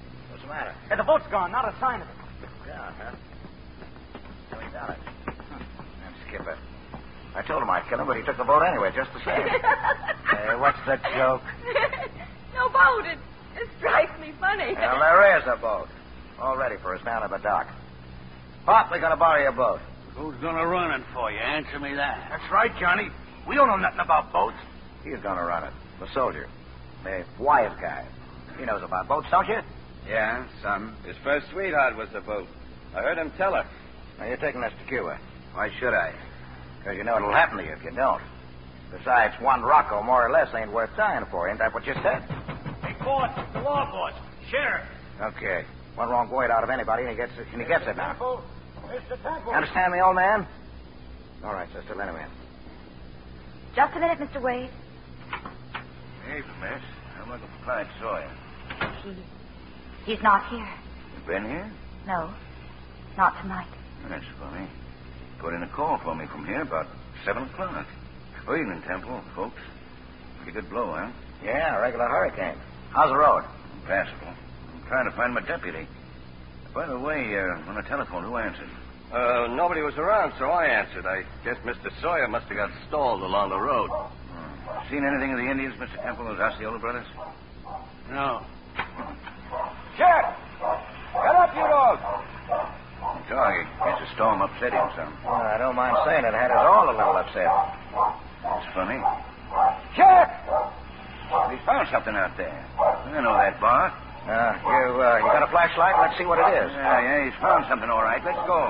the matter? Hey, the boat's gone. Not a sign of it. Yeah, huh? Twenty dollars. That skipper. I told him I'd kill him, but he took the boat anyway, just the same. Hey, what's the joke? No boat. It, it strikes me funny. Well, there is a boat. All ready for us down at the dock. Pop, we're going to borrow your boat. Who's going to run it for you? Answer me that. That's right, Johnny. We don't know nothing about boats. He's going to run it. The soldier. The wise guy. He knows about boats, don't you? Yeah, some. His first sweetheart was the boat. I heard him tell her. Now, you're taking us to Cuba. Why should I? Because you know it'll happen to you if you don't. Besides, one Rocco, more or less, ain't worth dying for. Ain't that what you said? Hey, boss, the law boss. Sheriff. Okay. One wrong word out of anybody, and he gets it, and he gets it now. Temple. Mister Temple. You understand me, old man? All right, sister, let him in. Just a minute, Mister Wade. Hey, miss. I'm looking for Clyde Sawyer. He, he's not here. You been here? No, not tonight. That's funny. Put in a call for me from here about seven o'clock. Well, evening, Temple, folks. Pretty good blow, huh? Yeah, a regular hurricane. How's the road? Passable. I'm trying to find my deputy. By the way, uh, on the telephone, who answered? Uh, nobody was around, so I answered. I guess Mister Sawyer must have got stalled along the road. Hmm. Seen anything of the Indians, Mister Temple, those Osceola brothers? No. Sheriff! Get up, you dogs! Doggy. Guess the storm upset him some. Well, I don't mind saying it. Had us all a little upset. That's funny. Sheriff! He found something out there. I know that bar. Uh, you, uh, you got a flashlight? Let's see what it is. Yeah, yeah, he's found something, all right. Let's go.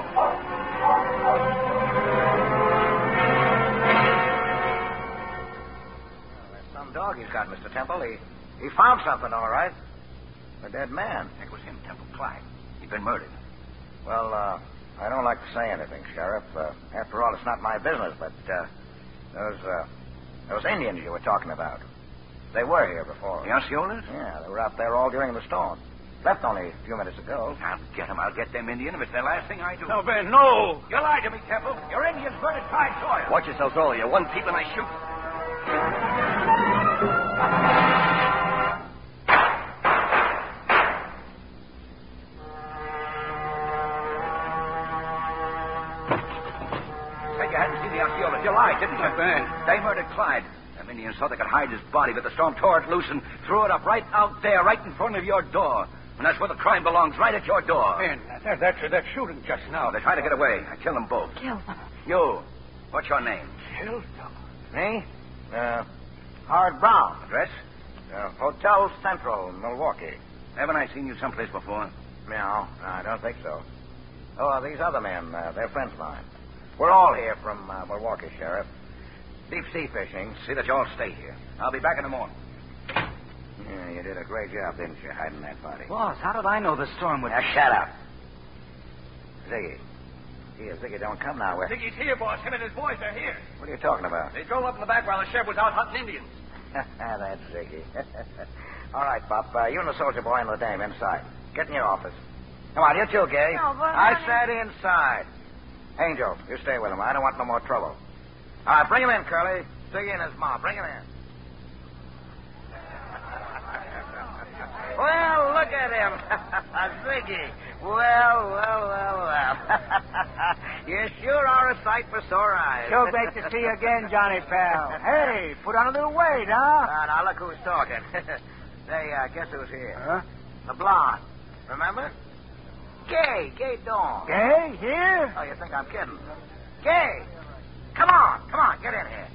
Well, that's some dog he's got, Mister Temple. He, he found something, all right. A dead man. That was him, Temple Clyde. He'd been murdered. Well, uh, I don't like to say anything, Sheriff. Uh, after all, it's not my business, but, uh, those, uh, those Indians you were talking about, they were here before. The Osceolas? Yeah, they were out there all during the storm. Left only a few minutes ago. I'll get them. I'll get them Indian if it's the last thing I do. No, Ben, no. You lied to me, Temple. Your Indians murdered Clyde Sawyer. Watch yourselves all. You're one peep and I shoot. Said you hadn't seen the Osceolas. You lied, didn't you? Ben. They murdered Clyde. Them Indians thought they could hide his body, but the storm tore it loose and threw it up right out there, right in front of your door. And that's where the crime belongs, right at your door. Ben, that, that's that shooting just now. Oh, they tried to get away. I killed them both. Kill them. You. What's your name? Killed them. Me? Uh, Howard Brown. Address? Uh, Hotel Central, Milwaukee. Haven't I seen you someplace before? No, I don't think so. Oh, uh, these other men, uh, they're friends of mine. We're all here from uh, Milwaukee, Sheriff. Deep sea fishing. See that you all stay here. I'll be back in the morning. Yeah, you did a great job, didn't you, hiding that body? Boss, how did I know the storm would... Now, shut up. Ziggy. Here, Ziggy, don't come now. We're... Ziggy's here, boss. Him and his boys are here. What are you talking about? They drove up in the back while the sheriff was out hunting Indians. That's Ziggy. All right, Pop. Uh, you and the soldier boy and the dame inside. Get in your office. Come on, you too, Gay. No, but I honey... said inside. Angel, you stay with him. I don't want no more trouble. All right, bring him in, Curly. Ziggy and his mom. Bring him in. Well, look at him. Ziggy. Well, well, well, well. You sure are a sight for sore eyes. So great to see you again, Johnny pal. Hey, put on a little weight, huh? Now, now, look who's talking. Say, uh, guess who's here? Huh? The blonde. Remember? Gay. Gay Dawn. Gay? Here? Oh, you think I'm kidding? Gay. Come on. Come on. Get in here.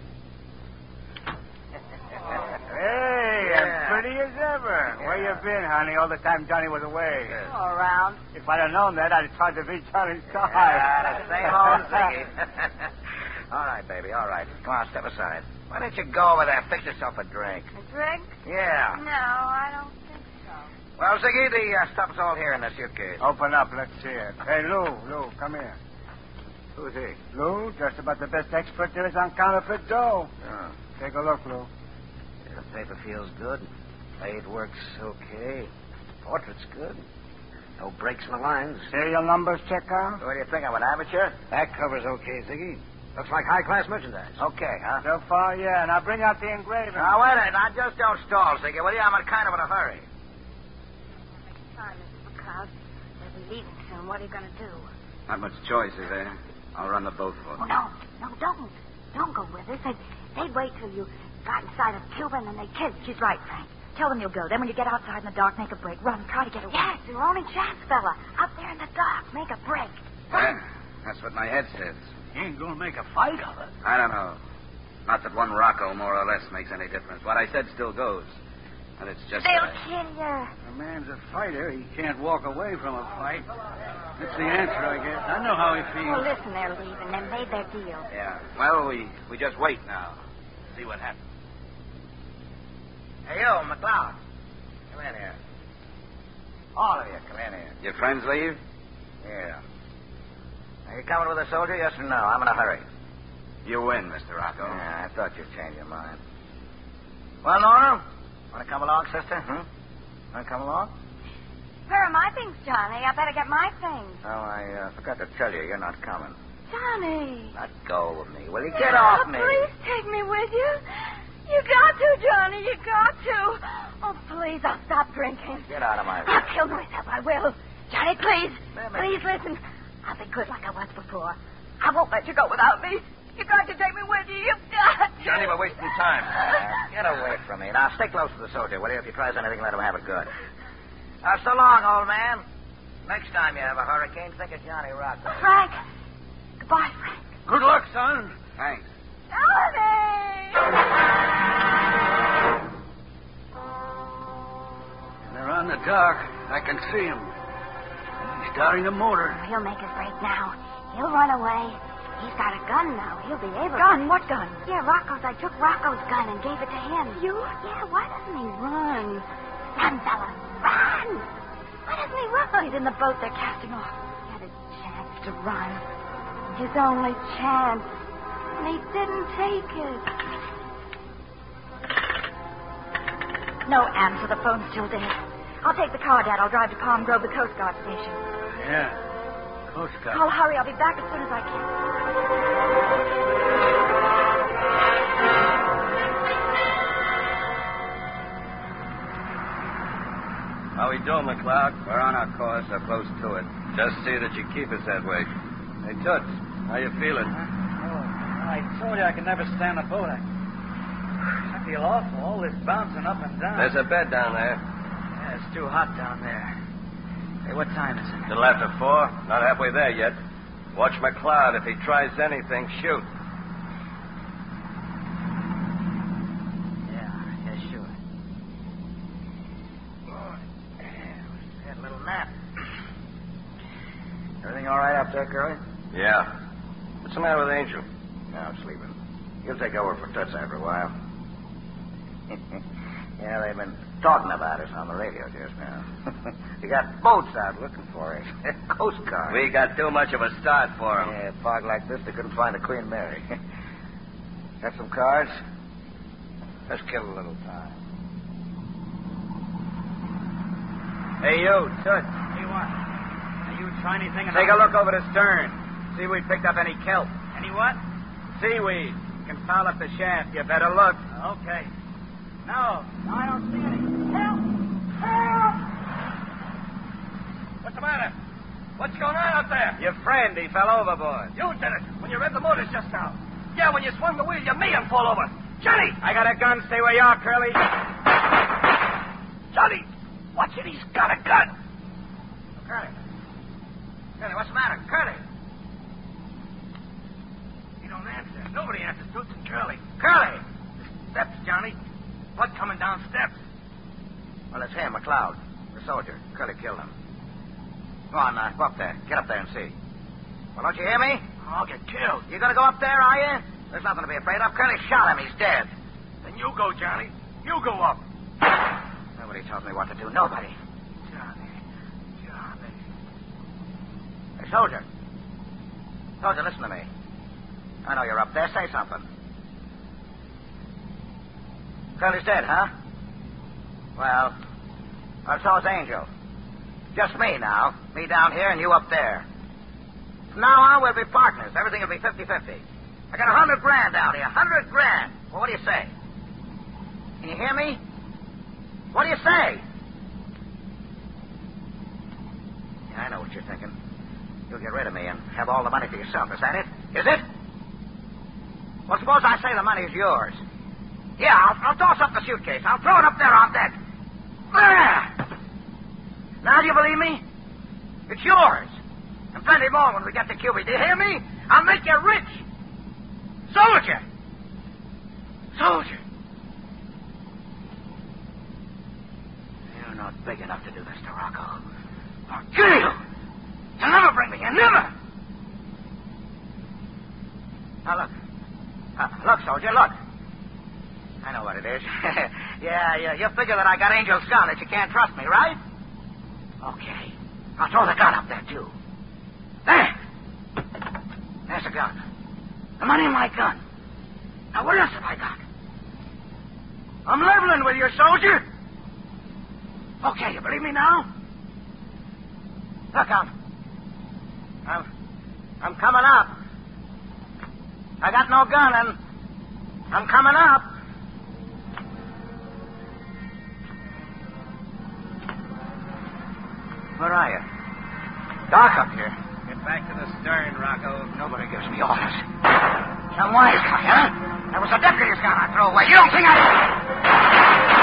Hey, Yeah. as pretty as ever. Yeah. Where you been, honey, all the time Johnny was away? All around. If I'd have known that, I'd have tried to beat Johnny's side. Yeah, the same old Ziggy. All right, baby. All right. Come on, step aside. Why don't you go over there and fix yourself a drink? A drink? Yeah. No, I don't think so. Well, Ziggy, the uh, stuff's all here in the suitcase. Open up, let's see it. Hey, Lou, Lou, come here. Who's he? Lou, just about the best expert there is on counterfeit dough. Oh. Take a look, Lou. The paper feels good. Blade works okay. Portrait's good. No breaks in the lines. Serial numbers check out? What do you think? I'm an amateur? That cover's okay, Ziggy. Looks like high-class merchandise. Okay, huh? So far, yeah. Now bring out the engraving. Now, wait a minute. Now, just don't stall, Ziggy, will you? I'm in kind of in a hurry. Time, Mister leaving soon. What are you going to do? Not much choice, is there? I'll run the boat for Oh, no. No, don't. Don't go with us. They'd, they'd wait till you got inside of Cuba and then they'd kill you. She's right, Frank. Tell them you'll go. Then when you get outside in the dark, make a break. Run. Try to get away. Yes, your only chance, fella. Up there in the dark. Make a break. Yeah, that's what my head says. You ain't going to make a fight of it. I don't know. Not that one Rocco, more or less, makes any difference. What I said still goes. And it's just... They'll that I... kill you. A man's a fighter. He can't walk away from a fight. That's the answer, I guess. I know how he feels. Well, listen, they're leaving. They made their deal. Yeah. Well, we, we just wait now. See what happens. Hey, you, McLeod. Come in here. All of you, come in here. Your friends leave? Yeah. Are you coming with a soldier, yes or no? I'm in a hurry. You win, Mister Rocco. Yeah, I thought you'd change your mind. Well, Nora, want to come along, sister? Hmm? Want to come along? Where are my things, Johnny? I better get my things. Oh, I uh, forgot to tell you, you're not coming. Johnny. Let go of me. Will you get off me? Please take me with you. You got to, Johnny. You got to. Oh, please, I'll stop drinking. Get out of my way. I'll kill myself. I will. Johnny, please. Ma'am, Please listen. I'll be good like I was before. I won't let you go without me. You got to take me with you. You've got to. Johnny, we're wasting time. Uh, get away from me. Now, stay close to the soldier, will you? If he tries anything, let him have it good. Uh, so long, old man. Next time you have a hurricane, think of Johnny Rocco. Frank. Goodbye, Frank. Good luck, son. Thanks. Johnny! They're on the dock. I can see him. He's starting the motor. He'll make his break now. He'll run away. He's got a gun now. He'll be able Gun? to... What gun? Yeah, Rocco's. I took Rocco's gun and gave it to him. You? Yeah, why doesn't he run? Run, fella. Run! Why doesn't he run? He's in the boat. They're casting off. He had a chance to run. His only chance. And he didn't take it. No answer. The phone's still dead. I'll take the car, Dad. I'll drive to Palm Grove, the Coast Guard station. Yeah. Coast Guard. I'll hurry. I'll be back as soon as I can. How we doing, McLeod? We're on our course, or close to it. Just see that you keep us that way. Hey, Toots, how you feeling? Oh, I told you I could never stand a boat. I, I feel awful. All this bouncing up and down. There's a bed down there. Yeah, it's too hot down there. Hey, what time is it? Little after four. Not halfway there yet. Watch McLeod. If he tries anything, shoot. Yeah, yeah, sure. Had a little nap. Everything all right up there, Curly? Yeah. What's the matter with Angel? No, I'm sleeping. He'll take over for Toots after a while. Yeah, they've been talking about us on the radio just now. You got boats out looking for us. Coast Guard. We got too much of a start for him. Yeah, fog like this, they couldn't find the Queen Mary. Got some cards? Let's kill a little time. Hey, you, Toots. Hey, what? Are you trying anything? Take a look over the stern. See if we picked up any kelp. Any what? Seaweed. You can foul up the shaft. You better look. Okay. No, no, I don't see any. Help! Help! What's the matter? What's going on out there? Your friend, he fell overboard. You did it when you read the motors just now. Yeah, when you swung the wheel, you made him fall over. Johnny! I got a gun. Stay where you are, Curly. Johnny! Watch it. He's got a gun. Curly. Curly, what's the matter? Curly. He don't answer. Nobody answers. Toots and Curly. Curly! Steps, Johnny. What coming down steps? Well, it's him, McLeod. The soldier. Curly killed him. Go on, now. Go up there. Get up there and see. Well, don't you hear me? I'll get killed. You gonna go up there, are you? There's nothing to be afraid of. Curly shot him. He's dead. Then you go, Johnny. You go up. Nobody tells me what to do. Nobody. Johnny. Johnny. Hey, soldier. Soldier, listen to me. I know you're up there. Say something. Curly's dead, huh? Well, well, so is Angel. Just me now. Me down here and you up there. From now on, we'll be partners. Everything will be fifty-fifty. I got a hundred grand out here. A hundred grand. Well, what do you say? Can you hear me? What do you say? Yeah, I know what you're thinking. You'll get rid of me and have all the money for yourself. Is that it? Is it? Well, suppose I say the money's yours. Yeah, I'll, I'll toss up the suitcase. I'll throw it up there on deck. There! Now do you believe me? It's yours. And plenty more when we get to Cuba. Do you hear me? I'll make you rich. Soldier! Soldier! You're not big enough to do this to Rocco. I'll kill you! You'll never bring me here, never! Now, look. Uh, look, soldier, look. I know what it is. yeah, yeah, you figure that I got Angel's gun, that you can't trust me, right? Okay. I'll throw the gun up there, too. There! There's the gun. The money in my gun. Now, what else have I got? I'm leveling with you, soldier. Okay, you believe me now? Look, I'm... I'm... I'm coming up. I got no gun, and I'm coming up. Where are you? Dark up here. Get back to the stern, Rocco. Nobody gives me orders. Some wise guy, huh? That was a deputy's gun I threw away. You don't think I...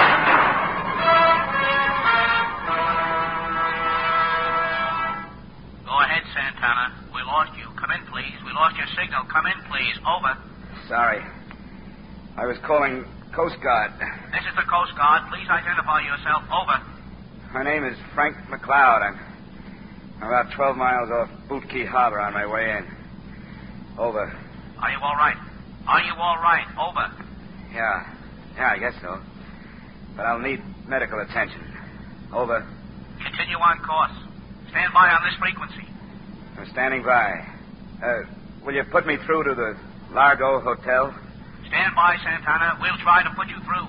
Go ahead, Santana. We lost you. Come in, please. We lost your signal. Come in, please. Over. Sorry. I was calling Coast Guard. This is the Coast Guard. Please identify yourself. Over. My name is Frank McLeod. I'm about twelve miles off Boot Key Harbor on my way in. Over. Are you all right? Are you all right? Over. Yeah. Yeah, I guess so. But I'll need medical attention. Over. Continue on course. Stand by on this frequency. I'm standing by. Uh, will you put me through to the Largo Hotel? Stand by, Santana. We'll try to put you through.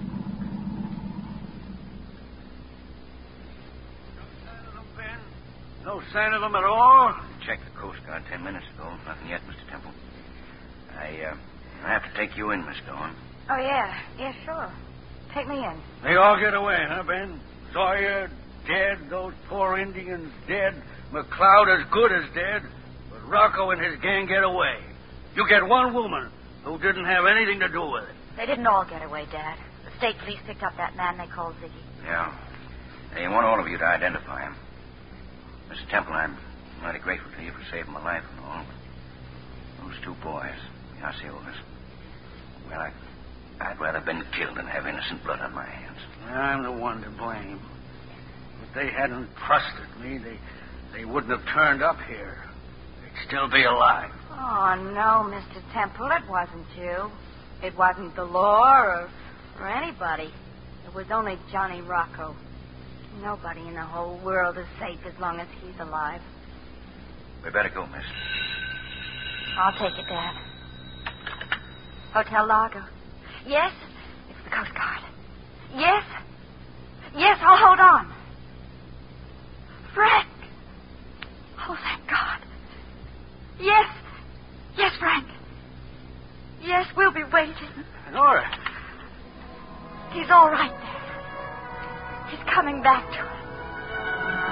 No sign of them at all? Checked the Coast Guard ten minutes ago. Nothing yet, Mister Temple. I, uh, I have to take you in, Miss Dawn. Oh, yeah. Yeah, sure. Take me in. They all get away, huh, Ben? Sawyer dead, those poor Indians dead, McLeod as good as dead, but Rocco and his gang get away. You get one woman who didn't have anything to do with it. They didn't all get away, Dad. The state police picked up that man they called Ziggy. Yeah. They want all of you to identify him. Mister Temple, I'm mighty grateful to you for saving my life and all. Those two boys, the Osceolas, well, I, I'd rather have been killed than have innocent blood on my hands. I'm the one to blame. If they hadn't trusted me, they, they wouldn't have turned up here. They'd still be alive. Oh, no, Mister Temple, it wasn't you. It wasn't the law or, or anybody. It was only Johnny Rocco. Nobody in the whole world is safe as long as he's alive. We better go, miss. I'll take it, Dad. Hotel Largo. Yes? It's the Coast Guard. Yes? Yes, I'll hold on. Frank! Oh, thank God. Yes. Yes, Frank. Yes, we'll be waiting. Nora. He's all right there. He's coming back to us.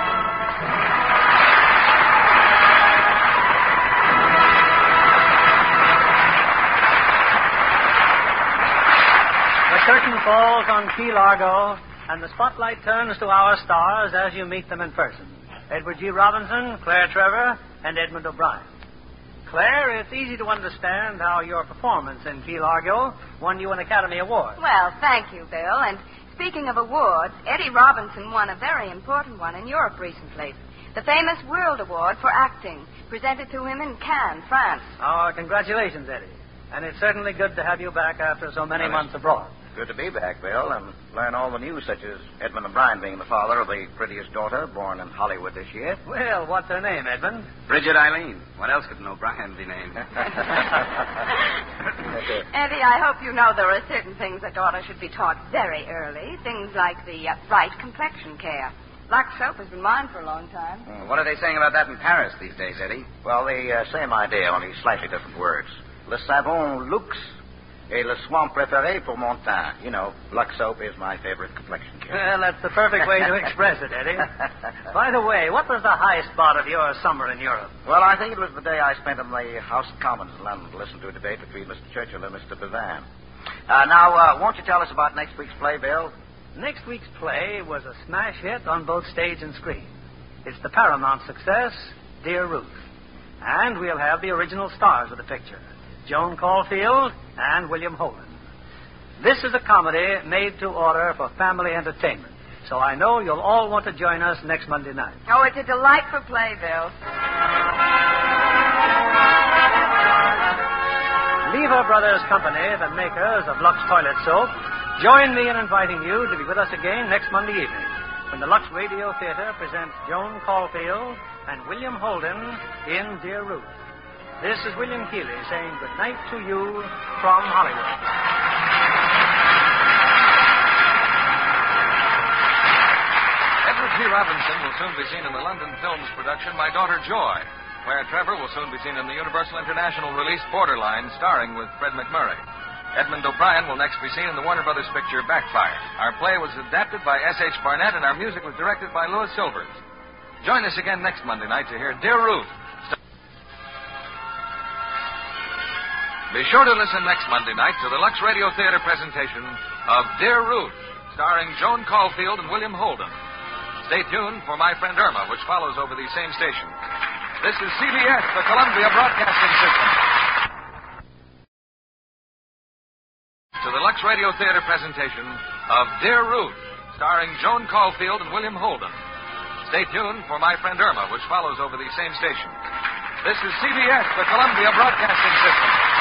The curtain falls on Key Largo, and the spotlight turns to our stars as you meet them in person. Edward G. Robinson, Claire Trevor, and Edmund O'Brien. Claire, it's easy to understand how your performance in Key Largo won you an Academy Award. Well, thank you, Bill. And speaking of awards, Eddie Robinson won a very important one in Europe recently. The famous World Award for Acting, presented to him in Cannes, France. Our congratulations, Eddie. And it's certainly good to have you back after so many months abroad. Good to be back, Bill, and learn all the news, such as Edmund O'Brien being the father of the prettiest daughter born in Hollywood this year. Well, what's her name, Edmund? Bridget Eileen. What else could an O'Brien be named? Eddie, I hope you know there are certain things a daughter should be taught very early. Things like the uh, right complexion care. Lux soap has been mine for a long time. Well, what are they saying about that in Paris these days, Eddie? Well, the uh, same idea, only slightly different words. Le savon lux, Et le soin préféré pour mon teint. You know, Lux soap is my favorite complexion care. Well, that's the perfect way to express it, Eddie. By the way, what was the high spot of your summer in Europe? Well, I think it was the day I spent in the House of Commons in London to listen to a debate between Mister Churchill and Mister Bevan. Uh, now, uh, won't you tell us about next week's play, Bill? Next week's play was a smash hit on both stage and screen. It's the Paramount success, Dear Ruth. And we'll have the original stars of the picture, Joan Caulfield and William Holden. This is a comedy made to order for family entertainment, so I know you'll all want to join us next Monday night. Oh, it's a delightful play, Bill. Lever Brothers Company, the makers of Lux Toilet Soap, join me in inviting you to be with us again next Monday evening when the Lux Radio Theater presents Joan Caulfield and William Holden in Dear Ruth. This is William Keeley saying good night to you from Hollywood. Edward G. Robinson will soon be seen in the London Films production My Daughter Joy. Claire Trevor will soon be seen in the Universal International release Borderline, starring with Fred McMurray. Edmund O'Brien will next be seen in the Warner Brothers picture Backfire. Our play was adapted by S H. Barnett, and our music was directed by Louis Silvers. Join us again next Monday night to hear Dear Ruth. Be sure to listen next Monday night to the Lux Radio Theater presentation of Dear Ruth, starring Joan Caulfield and William Holden. Stay tuned for My Friend Irma, which follows over these same stations. This is C B S, the Columbia Broadcasting System. To the Lux Radio Theater presentation of Dear Ruth, starring Joan Caulfield and William Holden. Stay tuned for My Friend Irma, which follows over these same stations. This is C B S, the Columbia Broadcasting System.